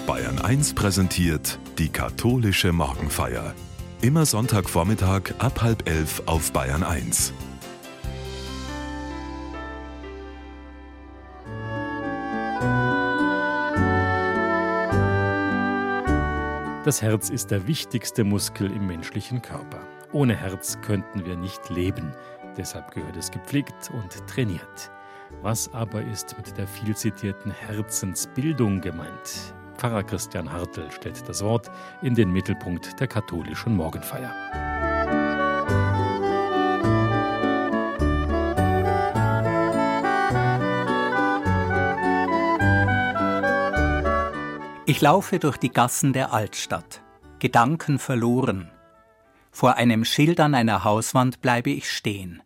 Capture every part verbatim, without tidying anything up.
Bayern eins präsentiert die katholische Morgenfeier. Immer Sonntagvormittag ab halb elf auf Bayern eins. Das Herz ist der wichtigste Muskel im menschlichen Körper. Ohne Herz könnten wir nicht leben. Deshalb gehört es gepflegt und trainiert. Was aber ist mit der viel zitierten Herzensbildung gemeint? Pfarrer Christian Hartl stellt das Wort in den Mittelpunkt der katholischen Morgenfeier. Ich laufe durch die Gassen der Altstadt, Gedanken verloren. Vor einem Schild an einer Hauswand bleibe ich stehen.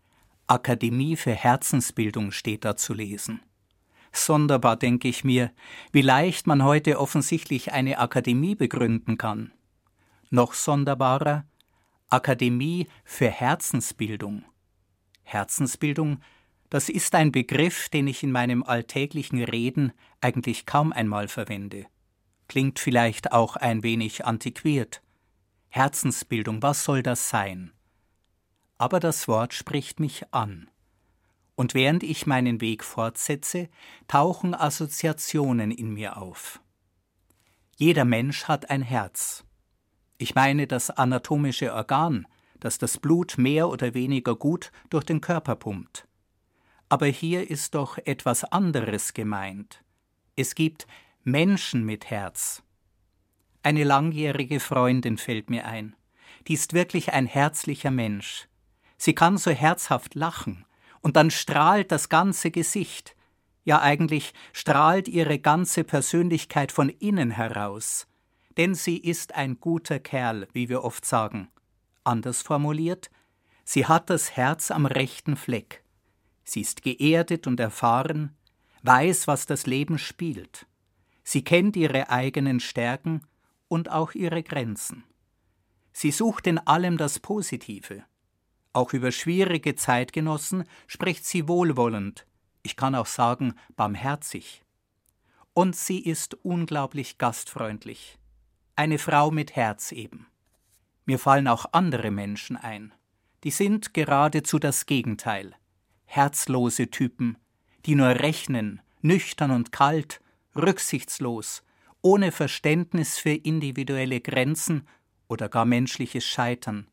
Akademie für Herzensbildung steht da zu lesen. Sonderbar, denke ich mir, wie leicht man heute offensichtlich eine Akademie begründen kann. Noch sonderbarer, Akademie für Herzensbildung. Herzensbildung, das ist ein Begriff, den ich in meinem alltäglichen Reden eigentlich kaum einmal verwende. Klingt vielleicht auch ein wenig antiquiert. Herzensbildung, was soll das sein? Aber das Wort spricht mich an. Und während ich meinen Weg fortsetze, tauchen Assoziationen in mir auf. Jeder Mensch hat ein Herz. Ich meine das anatomische Organ, das das Blut mehr oder weniger gut durch den Körper pumpt. Aber hier ist doch etwas anderes gemeint. Es gibt Menschen mit Herz. Eine langjährige Freundin fällt mir ein. Die ist wirklich ein herzlicher Mensch. Sie kann so herzhaft lachen und dann strahlt das ganze Gesicht. Ja, eigentlich strahlt ihre ganze Persönlichkeit von innen heraus. Denn sie ist ein guter Kerl, wie wir oft sagen. Anders formuliert, sie hat das Herz am rechten Fleck. Sie ist geerdet und erfahren, weiß, was das Leben spielt. Sie kennt ihre eigenen Stärken und auch ihre Grenzen. Sie sucht in allem das Positive. Auch über schwierige Zeitgenossen spricht sie wohlwollend, ich kann auch sagen barmherzig. Und sie ist unglaublich gastfreundlich. Eine Frau mit Herz eben. Mir fallen auch andere Menschen ein. Die sind geradezu das Gegenteil. Herzlose Typen, die nur rechnen, nüchtern und kalt, rücksichtslos, ohne Verständnis für individuelle Grenzen oder gar menschliches Scheitern.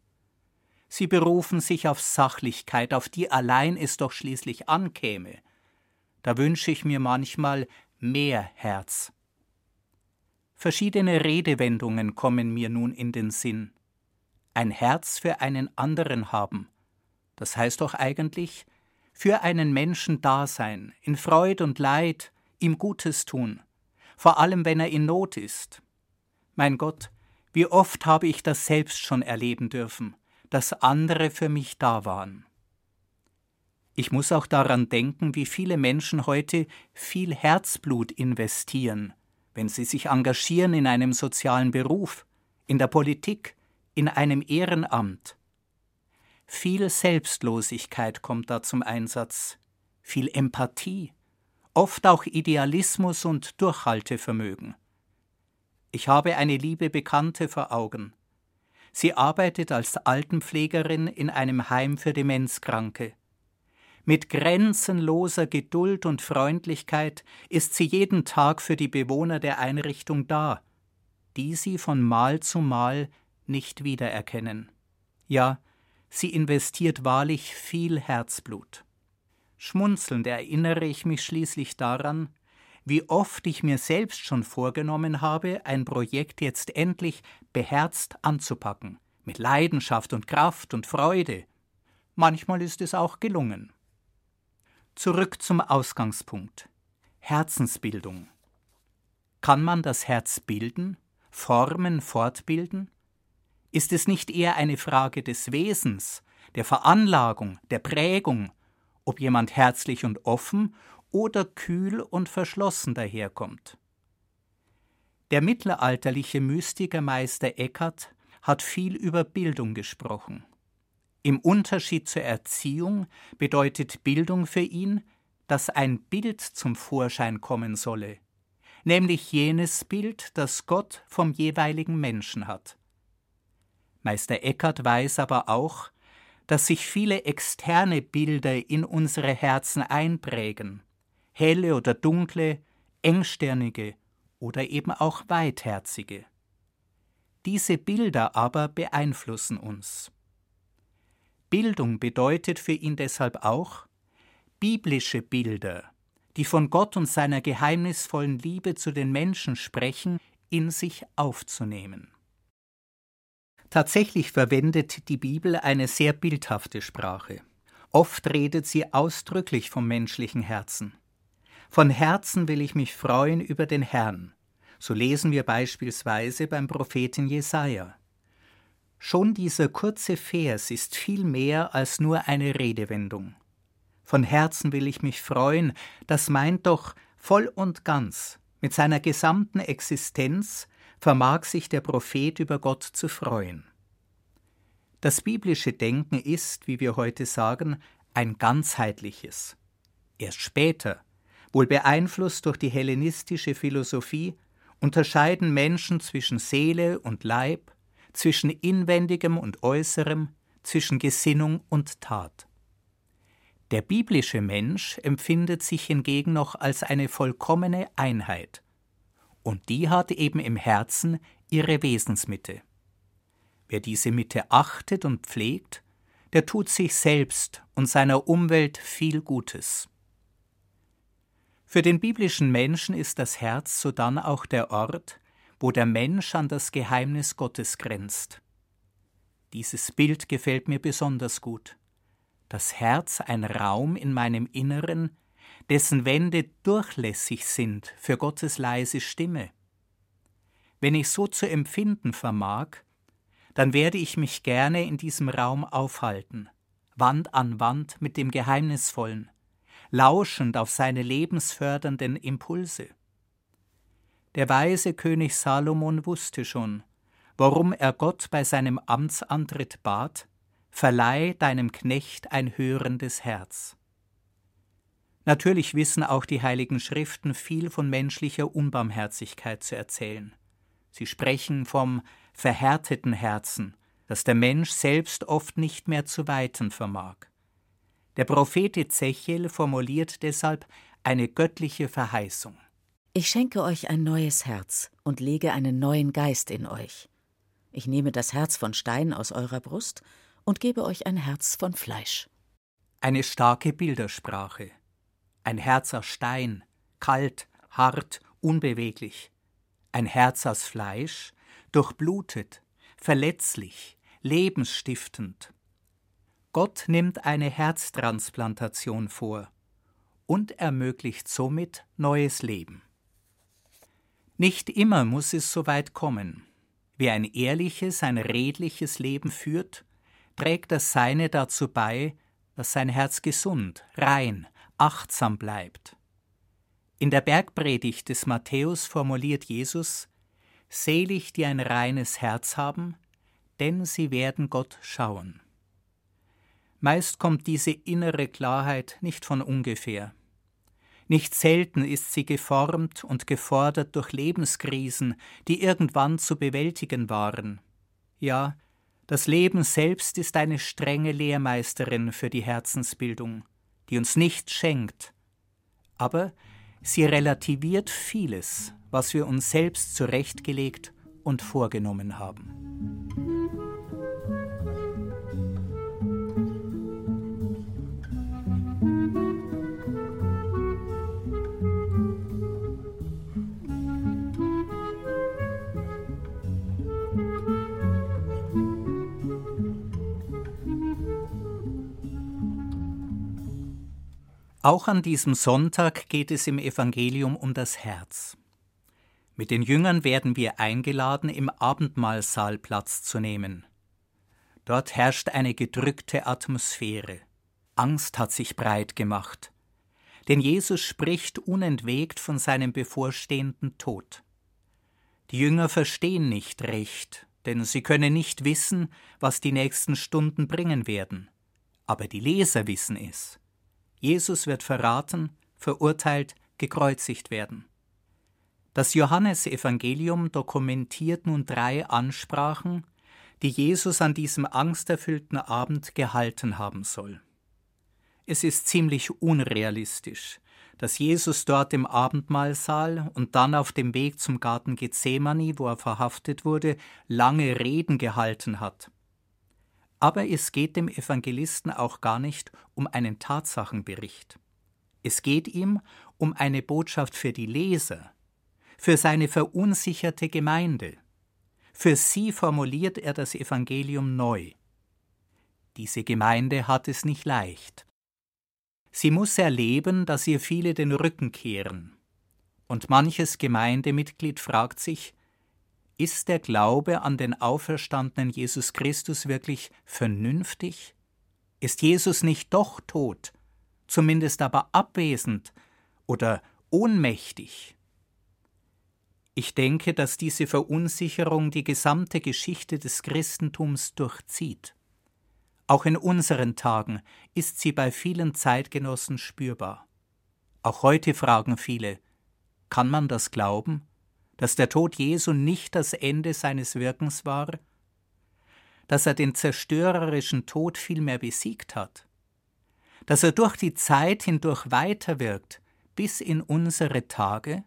Sie berufen sich auf Sachlichkeit, auf die allein es doch schließlich ankäme. Da wünsche ich mir manchmal mehr Herz. Verschiedene Redewendungen kommen mir nun in den Sinn. Ein Herz für einen anderen haben. Das heißt doch eigentlich, für einen Menschen da sein, in Freud und Leid, ihm Gutes tun, vor allem wenn er in Not ist. Mein Gott, wie oft habe ich das selbst schon erleben dürfen, dass andere für mich da waren. Ich muss auch daran denken, wie viele Menschen heute viel Herzblut investieren, wenn sie sich engagieren in einem sozialen Beruf, in der Politik, in einem Ehrenamt. Viel Selbstlosigkeit kommt da zum Einsatz, viel Empathie, oft auch Idealismus und Durchhaltevermögen. Ich habe eine liebe Bekannte vor Augen. Sie arbeitet als Altenpflegerin in einem Heim für Demenzkranke. Mit grenzenloser Geduld und Freundlichkeit ist sie jeden Tag für die Bewohner der Einrichtung da, die sie von Mal zu Mal nicht wiedererkennen. Ja, sie investiert wahrlich viel Herzblut. Schmunzelnd erinnere ich mich schließlich daran, wie oft ich mir selbst schon vorgenommen habe, ein Projekt jetzt endlich beherzt anzupacken, mit Leidenschaft und Kraft und Freude. Manchmal ist es auch gelungen. Zurück zum Ausgangspunkt. Herzensbildung. Kann man das Herz bilden, formen, fortbilden? Ist es nicht eher eine Frage des Wesens, der Veranlagung, der Prägung, ob jemand herzlich und offen oder kühl und verschlossen daherkommt? Der mittelalterliche Mystiker Meister Eckhart hat viel über Bildung gesprochen. Im Unterschied zur Erziehung bedeutet Bildung für ihn, dass ein Bild zum Vorschein kommen solle, nämlich jenes Bild, das Gott vom jeweiligen Menschen hat. Meister Eckhart weiß aber auch, dass sich viele externe Bilder in unsere Herzen einprägen, helle oder dunkle, engstirnige oder eben auch weitherzige. Diese Bilder aber beeinflussen uns. Bildung bedeutet für ihn deshalb auch, biblische Bilder, die von Gott und seiner geheimnisvollen Liebe zu den Menschen sprechen, in sich aufzunehmen. Tatsächlich verwendet die Bibel eine sehr bildhafte Sprache. Oft redet sie ausdrücklich vom menschlichen Herzen. Von Herzen will ich mich freuen über den Herrn. So lesen wir beispielsweise beim Propheten Jesaja. Schon dieser kurze Vers ist viel mehr als nur eine Redewendung. Von Herzen will ich mich freuen, das meint doch voll und ganz, mit seiner gesamten Existenz vermag sich der Prophet über Gott zu freuen. Das biblische Denken ist, wie wir heute sagen, ein ganzheitliches. Erst später, wohl beeinflusst durch die hellenistische Philosophie, unterscheiden Menschen zwischen Seele und Leib, zwischen Inwendigem und Äußerem, zwischen Gesinnung und Tat. Der biblische Mensch empfindet sich hingegen noch als eine vollkommene Einheit. Und die hat eben im Herzen ihre Wesensmitte. Wer diese Mitte achtet und pflegt, der tut sich selbst und seiner Umwelt viel Gutes. Für den biblischen Menschen ist das Herz sodann auch der Ort, wo der Mensch an das Geheimnis Gottes grenzt. Dieses Bild gefällt mir besonders gut. Das Herz ein Raum in meinem Inneren, dessen Wände durchlässig sind für Gottes leise Stimme. Wenn ich so zu empfinden vermag, dann werde ich mich gerne in diesem Raum aufhalten, Wand an Wand mit dem Geheimnisvollen, lauschend auf seine lebensfördernden Impulse. Der weise König Salomon wusste schon, warum er Gott bei seinem Amtsantritt bat: Verleih deinem Knecht ein hörendes Herz. Natürlich wissen auch die Heiligen Schriften viel von menschlicher Unbarmherzigkeit zu erzählen. Sie sprechen vom verhärteten Herzen, das der Mensch selbst oft nicht mehr zu weiten vermag. Der Prophet Ezechiel formuliert deshalb eine göttliche Verheißung. Ich schenke euch ein neues Herz und lege einen neuen Geist in euch. Ich nehme das Herz von Stein aus eurer Brust und gebe euch ein Herz von Fleisch. Eine starke Bildersprache. Ein Herz aus Stein, kalt, hart, unbeweglich. Ein Herz aus Fleisch, durchblutet, verletzlich, lebensstiftend. Gott nimmt eine Herztransplantation vor und ermöglicht somit neues Leben. Nicht immer muss es so weit kommen. Wer ein ehrliches, ein redliches Leben führt, trägt das Seine dazu bei, dass sein Herz gesund, rein, achtsam bleibt. In der Bergpredigt des Matthäus formuliert Jesus: Selig, die ein reines Herz haben, denn sie werden Gott schauen. Meist kommt diese innere Klarheit nicht von ungefähr. Nicht selten ist sie geformt und gefordert durch Lebenskrisen, die irgendwann zu bewältigen waren. Ja, das Leben selbst ist eine strenge Lehrmeisterin für die Herzensbildung, die uns nichts schenkt. Aber sie relativiert vieles, was wir uns selbst zurechtgelegt und vorgenommen haben. Auch an diesem Sonntag geht es im Evangelium um das Herz. Mit den Jüngern werden wir eingeladen, im Abendmahlsaal Platz zu nehmen. Dort herrscht eine gedrückte Atmosphäre. Angst hat sich breit gemacht. Denn Jesus spricht unentwegt von seinem bevorstehenden Tod. Die Jünger verstehen nicht recht, denn sie können nicht wissen, was die nächsten Stunden bringen werden. Aber die Leser wissen es. Jesus wird verraten, verurteilt, gekreuzigt werden. Das Johannesevangelium dokumentiert nun drei Ansprachen, die Jesus an diesem angsterfüllten Abend gehalten haben soll. Es ist ziemlich unrealistisch, dass Jesus dort im Abendmahlsaal und dann auf dem Weg zum Garten Gethsemane, wo er verhaftet wurde, lange Reden gehalten hat. Aber es geht dem Evangelisten auch gar nicht um einen Tatsachenbericht. Es geht ihm um eine Botschaft für die Leser, für seine verunsicherte Gemeinde. Für sie formuliert er das Evangelium neu. Diese Gemeinde hat es nicht leicht. Sie muss erleben, dass ihr viele den Rücken kehren. Und manches Gemeindemitglied fragt sich, ist der Glaube an den auferstandenen Jesus Christus wirklich vernünftig? Ist Jesus nicht doch tot, zumindest aber abwesend oder ohnmächtig? Ich denke, dass diese Verunsicherung die gesamte Geschichte des Christentums durchzieht. Auch in unseren Tagen ist sie bei vielen Zeitgenossen spürbar. Auch heute fragen viele, kann man das glauben, dass der Tod Jesu nicht das Ende seines Wirkens war? Dass er den zerstörerischen Tod vielmehr besiegt hat? Dass er durch die Zeit hindurch weiterwirkt, bis in unsere Tage?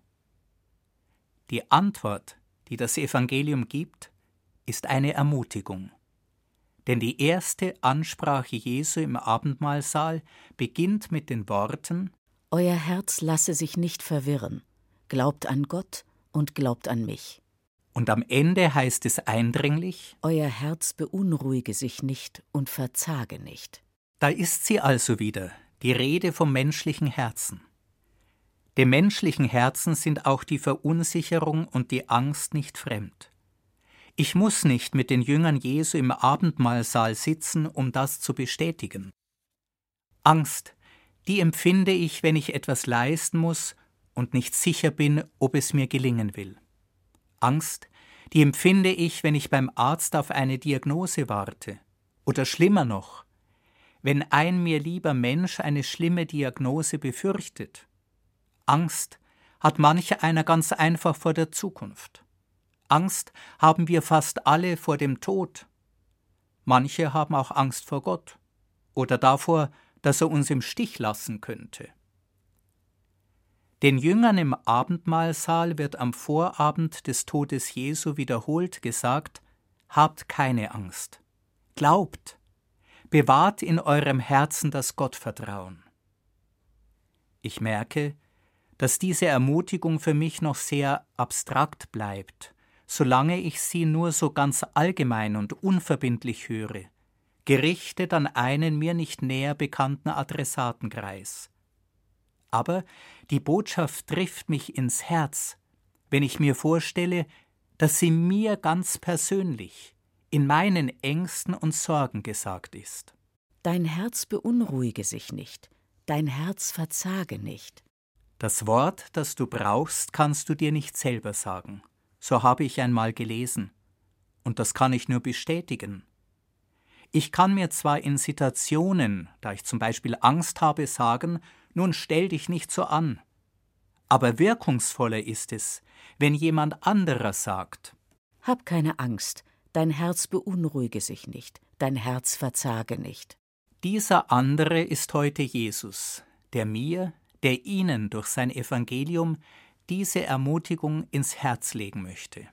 Die Antwort, die das Evangelium gibt, ist eine Ermutigung. Denn die erste Ansprache Jesu im Abendmahlsaal beginnt mit den Worten: Euer Herz lasse sich nicht verwirren, glaubt an Gott und glaubt an mich. Und am Ende heißt es eindringlich: Euer Herz beunruhige sich nicht und verzage nicht. Da ist sie also wieder, die Rede vom menschlichen Herzen. Dem menschlichen Herzen sind auch die Verunsicherung und die Angst nicht fremd. Ich muss nicht mit den Jüngern Jesu im Abendmahlsaal sitzen, um das zu bestätigen. Angst, die empfinde ich, wenn ich etwas leisten muss und nicht sicher bin, ob es mir gelingen will. Angst, die empfinde ich, wenn ich beim Arzt auf eine Diagnose warte. Oder schlimmer noch, wenn ein mir lieber Mensch eine schlimme Diagnose befürchtet. Angst hat manch einer ganz einfach vor der Zukunft. Angst haben wir fast alle vor dem Tod. Manche haben auch Angst vor Gott oder davor, dass er uns im Stich lassen könnte. Den Jüngern im Abendmahlsaal wird am Vorabend des Todes Jesu wiederholt gesagt: Habt keine Angst, glaubt, bewahrt in eurem Herzen das Gottvertrauen. Ich merke, dass diese Ermutigung für mich noch sehr abstrakt bleibt, solange ich sie nur so ganz allgemein und unverbindlich höre, gerichtet an einen mir nicht näher bekannten Adressatenkreis. Aber die Botschaft trifft mich ins Herz, wenn ich mir vorstelle, dass sie mir ganz persönlich, in meinen Ängsten und Sorgen gesagt ist. Dein Herz beunruhige sich nicht, dein Herz verzage nicht. Das Wort, das du brauchst, kannst du dir nicht selber sagen. So habe ich einmal gelesen. Und das kann ich nur bestätigen. Ich kann mir zwar in Situationen, da ich zum Beispiel Angst habe, sagen, nun stell dich nicht so an. Aber wirkungsvoller ist es, wenn jemand anderer sagt: Hab keine Angst, dein Herz beunruhige sich nicht, dein Herz verzage nicht. Dieser andere ist heute Jesus, der mir, der Ihnen durch sein Evangelium diese Ermutigung ins Herz legen möchte.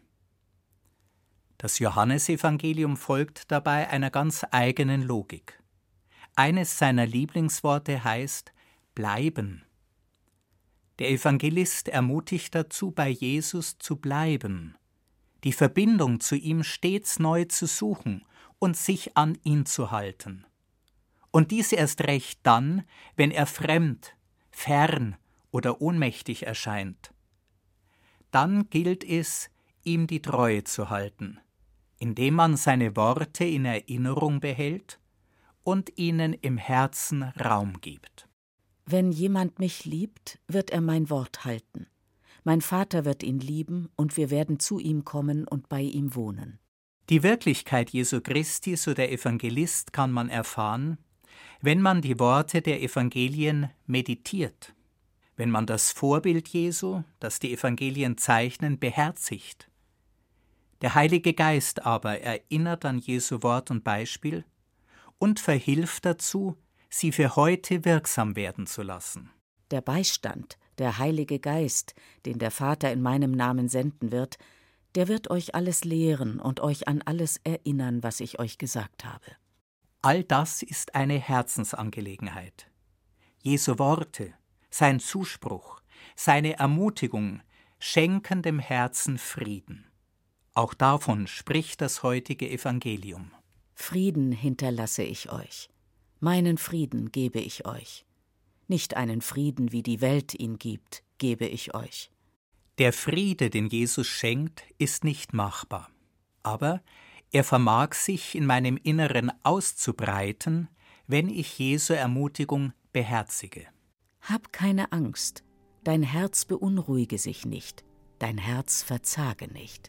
Das Johannesevangelium folgt dabei einer ganz eigenen Logik. Eines seiner Lieblingsworte heißt bleiben. Der Evangelist ermutigt dazu, bei Jesus zu bleiben, die Verbindung zu ihm stets neu zu suchen und sich an ihn zu halten. Und dies erst recht dann, wenn er fremd, fern oder ohnmächtig erscheint. Dann gilt es, ihm die Treue zu halten, indem man seine Worte in Erinnerung behält und ihnen im Herzen Raum gibt. Wenn jemand mich liebt, wird er mein Wort halten. Mein Vater wird ihn lieben, und wir werden zu ihm kommen und bei ihm wohnen. Die Wirklichkeit Jesu Christi, so der Evangelist, kann man erfahren, wenn man die Worte der Evangelien meditiert. wenn man das Vorbild Jesu, das die Evangelien zeichnen, beherzigt. Der Heilige Geist aber erinnert an Jesu Wort und Beispiel und verhilft dazu, sie für heute wirksam werden zu lassen. Der Beistand, der Heilige Geist, den der Vater in meinem Namen senden wird, der wird euch alles lehren und euch an alles erinnern, was ich euch gesagt habe. All das ist eine Herzensangelegenheit. Jesu Worte, sein Zuspruch, seine Ermutigung schenken dem Herzen Frieden. Auch davon spricht das heutige Evangelium. Frieden hinterlasse ich euch, meinen Frieden gebe ich euch. Nicht einen Frieden, wie die Welt ihn gibt, gebe ich euch. Der Friede, den Jesus schenkt, ist nicht machbar. Aber er vermag sich in meinem Inneren auszubreiten, wenn ich Jesu Ermutigung beherzige. Hab keine Angst, dein Herz beunruhige sich nicht, dein Herz verzage nicht.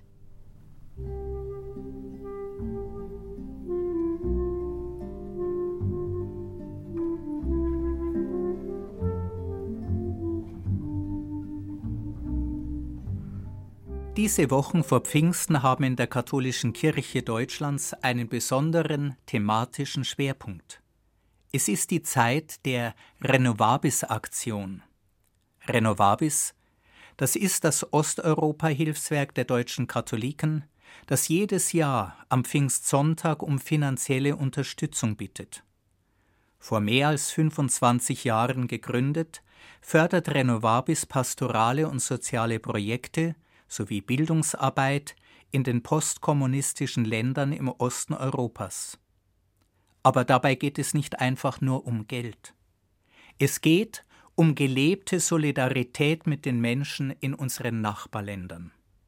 Diese Wochen vor Pfingsten haben in der katholischen Kirche Deutschlands einen besonderen thematischen Schwerpunkt. Es ist die Zeit der Renovabis-Aktion. Renovabis, das ist das Osteuropa-Hilfswerk der deutschen Katholiken, das jedes Jahr am Pfingstsonntag um finanzielle Unterstützung bittet. Vor mehr als fünfundzwanzig Jahren gegründet, fördert Renovabis pastorale und soziale Projekte sowie Bildungsarbeit in den postkommunistischen Ländern im Osten Europas. Aber dabei geht es nicht einfach nur um Geld. Es geht um gelebte Solidarität mit den Menschen in unseren Nachbarländern.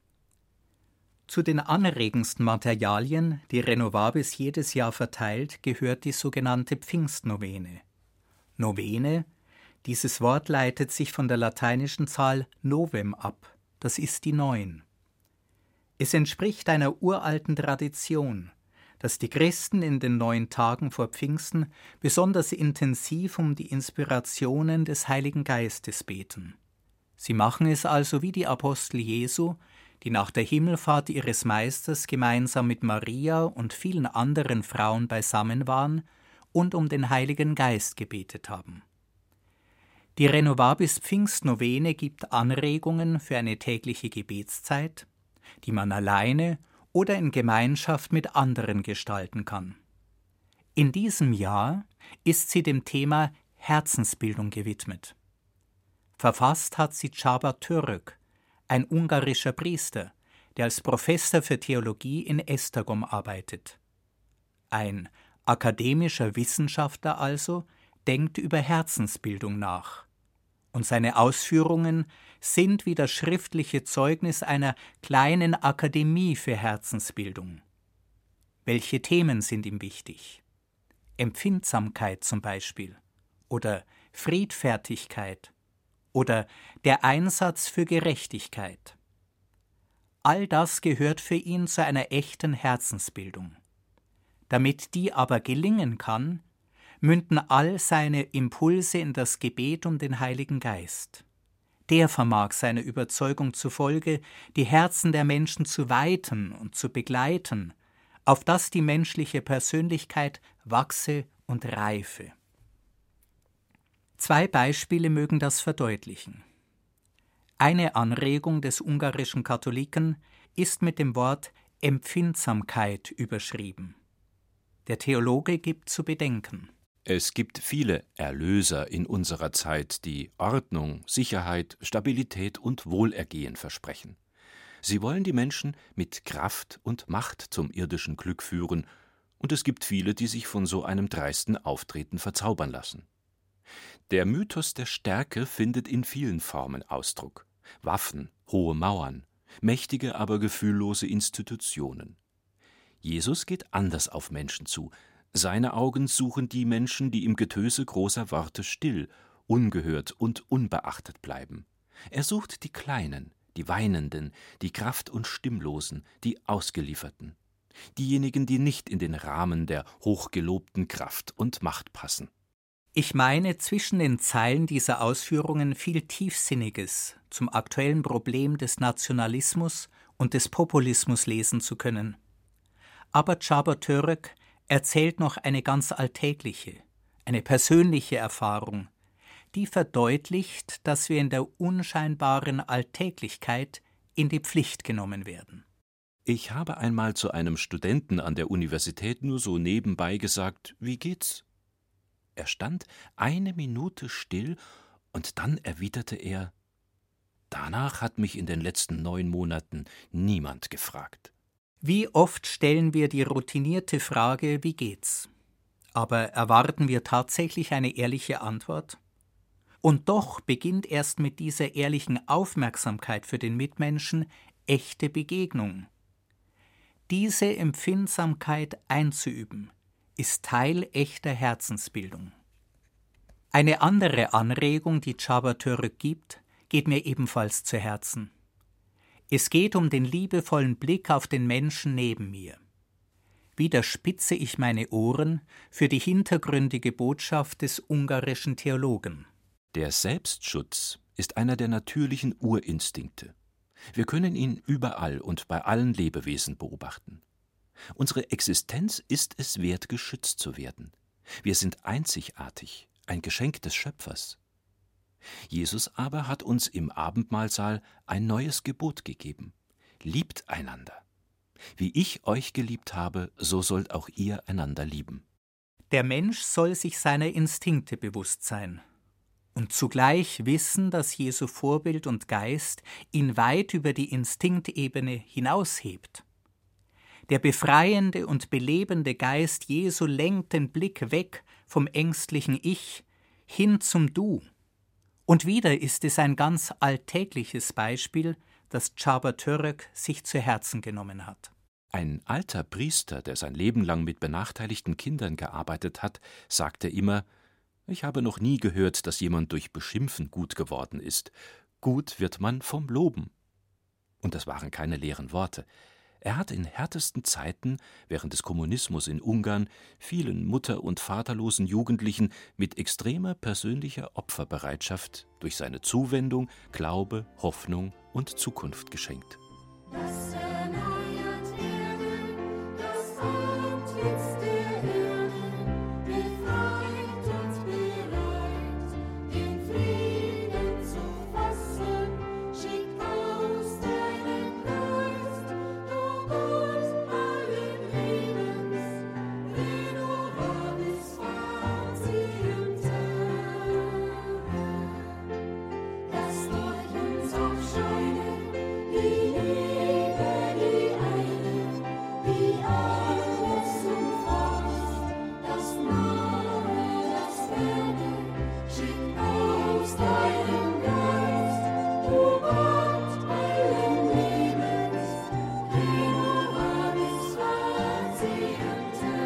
Zu den anregendsten Materialien, die Renovabis jedes Jahr verteilt, gehört die sogenannte Pfingstnovene. Novene, dieses Wort leitet sich von der lateinischen Zahl novem ab. Das ist die Neun. Es entspricht einer uralten Tradition, dass die Christen in den neun Tagen vor Pfingsten besonders intensiv um die Inspirationen des Heiligen Geistes beten. Sie machen es also wie die Apostel Jesu, die nach der Himmelfahrt ihres Meisters gemeinsam mit Maria und vielen anderen Frauen beisammen waren und um den Heiligen Geist gebetet haben. Die Renovabis Pfingstnovene gibt Anregungen für eine tägliche Gebetszeit, die man alleine oder in Gemeinschaft mit anderen gestalten kann. In diesem Jahr ist sie dem Thema Herzensbildung gewidmet. Verfasst hat sie Csaba Török, ein ungarischer Priester, der als Professor für Theologie in Esztergom arbeitet. Ein akademischer Wissenschaftler also denkt über Herzensbildung nach. Und seine Ausführungen sind wie das schriftliche Zeugnis einer kleinen Akademie für Herzensbildung. Welche Themen sind ihm wichtig? Empfindsamkeit zum Beispiel oder Friedfertigkeit oder der Einsatz für Gerechtigkeit. All das gehört für ihn zu einer echten Herzensbildung. Damit die aber gelingen kann, münden all seine Impulse in das Gebet um den Heiligen Geist. Der vermag seiner Überzeugung zufolge, die Herzen der Menschen zu weiten und zu begleiten, auf dass die menschliche Persönlichkeit wachse und reife. Zwei Beispiele mögen das verdeutlichen. Eine Anregung des ungarischen Katholiken ist mit dem Wort Empfindsamkeit überschrieben. Der Theologe gibt zu bedenken: Es gibt viele Erlöser in unserer Zeit, die Ordnung, Sicherheit, Stabilität und Wohlergehen versprechen. Sie wollen die Menschen mit Kraft und Macht zum irdischen Glück führen, und es gibt viele, die sich von so einem dreisten Auftreten verzaubern lassen. Der Mythos der Stärke findet in vielen Formen Ausdruck: Waffen, hohe Mauern, mächtige, aber gefühllose Institutionen. Jesus geht anders auf Menschen zu. Seine Augen suchen die Menschen, die im Getöse großer Worte still, ungehört und unbeachtet bleiben. Er sucht die Kleinen, die Weinenden, die Kraft- und Stimmlosen, die Ausgelieferten. Diejenigen, die nicht in den Rahmen der hochgelobten Kraft und Macht passen. Ich meine, zwischen den Zeilen dieser Ausführungen viel Tiefsinniges zum aktuellen Problem des Nationalismus und des Populismus lesen zu können. Aber Csaba Török erzählt noch eine ganz alltägliche, eine persönliche Erfahrung, die verdeutlicht, dass wir in der unscheinbaren Alltäglichkeit in die Pflicht genommen werden. Ich habe einmal zu einem Studenten an der Universität nur so nebenbei gesagt, wie geht's? Er stand eine Minute still und dann erwiderte er, danach hat mich in den letzten neun Monaten niemand gefragt. Wie oft stellen wir die routinierte Frage, wie geht's? Aber erwarten wir tatsächlich eine ehrliche Antwort? Und doch beginnt erst mit dieser ehrlichen Aufmerksamkeit für den Mitmenschen echte Begegnung. Diese Empfindsamkeit einzuüben, ist Teil echter Herzensbildung. Eine andere Anregung, die Csaba Török gibt, geht mir ebenfalls zu Herzen. Es geht um den liebevollen Blick auf den Menschen neben mir. Wieder spitze ich meine Ohren für die hintergründige Botschaft des ungarischen Theologen. Der Selbstschutz ist einer der natürlichen Urinstinkte. Wir können ihn überall und bei allen Lebewesen beobachten. Unsere Existenz ist es wert, geschützt zu werden. Wir sind einzigartig, ein Geschenk des Schöpfers. Jesus aber hat uns im Abendmahlsaal ein neues Gebot gegeben. Liebt einander. Wie ich euch geliebt habe, so sollt auch ihr einander lieben. Der Mensch soll sich seiner Instinkte bewusst sein und zugleich wissen, dass Jesu Vorbild und Geist ihn weit über die Instinktebene hinaushebt. Der befreiende und belebende Geist Jesu lenkt den Blick weg vom ängstlichen Ich hin zum Du. Und wieder ist es ein ganz alltägliches Beispiel, das Csaba Török sich zu Herzen genommen hat. Ein alter Priester, der sein Leben lang mit benachteiligten Kindern gearbeitet hat, sagte immer, ich habe noch nie gehört, dass jemand durch Beschimpfen gut geworden ist. Gut wird man vom Loben. Und das waren keine leeren Worte. Er hat in härtesten Zeiten, während des Kommunismus in Ungarn, vielen mutter- und vaterlosen Jugendlichen mit extremer persönlicher Opferbereitschaft durch seine Zuwendung, Glaube, Hoffnung und Zukunft geschenkt. Das erneuert Erde, das Antlitz der Erde, befreit und bereit, den Frieden zu fassen, schick aus deinem Geist, du Gott allen Lebens, renovalis facienter. Lasst euch uns aufscheinen, die Liebe, die eine, die alles umfasst, das Nahe, das Ferne, schick aus deinem Geist, du Gott allen Lebens, renovalis facienter.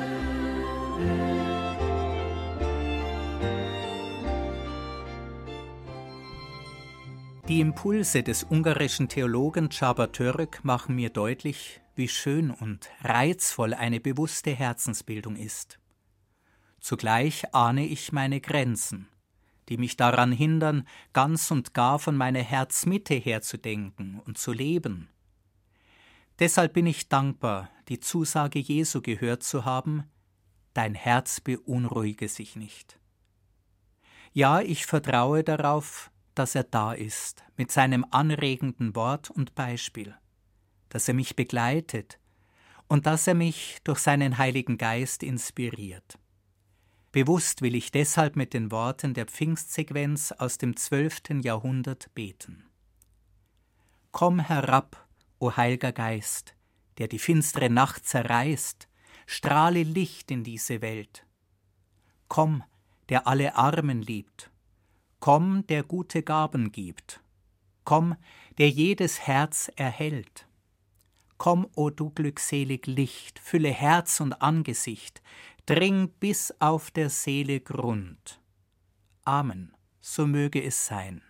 Die Impulse des ungarischen Theologen Csaba Török machen mir deutlich, wie schön und reizvoll eine bewusste Herzensbildung ist. Zugleich ahne ich meine Grenzen, die mich daran hindern, ganz und gar von meiner Herzmitte her zu denken und zu leben. Deshalb bin ich dankbar, die Zusage Jesu gehört zu haben, dein Herz beunruhige sich nicht. Ja, ich vertraue darauf, dass er da ist, mit seinem anregenden Wort und Beispiel, dass er mich begleitet und dass er mich durch seinen Heiligen Geist inspiriert. Bewusst will ich deshalb mit den Worten der Pfingstsequenz aus dem zwölften Jahrhundert beten. Komm herab, o Heiliger Geist, der die finstere Nacht zerreißt, strahle Licht in diese Welt. Komm, der alle Armen liebt. Komm, der gute Gaben gibt. Komm, der jedes Herz erhält. Komm, o du glückselig Licht, fülle Herz und Angesicht, dring bis auf der Seele Grund. Amen, so möge es sein.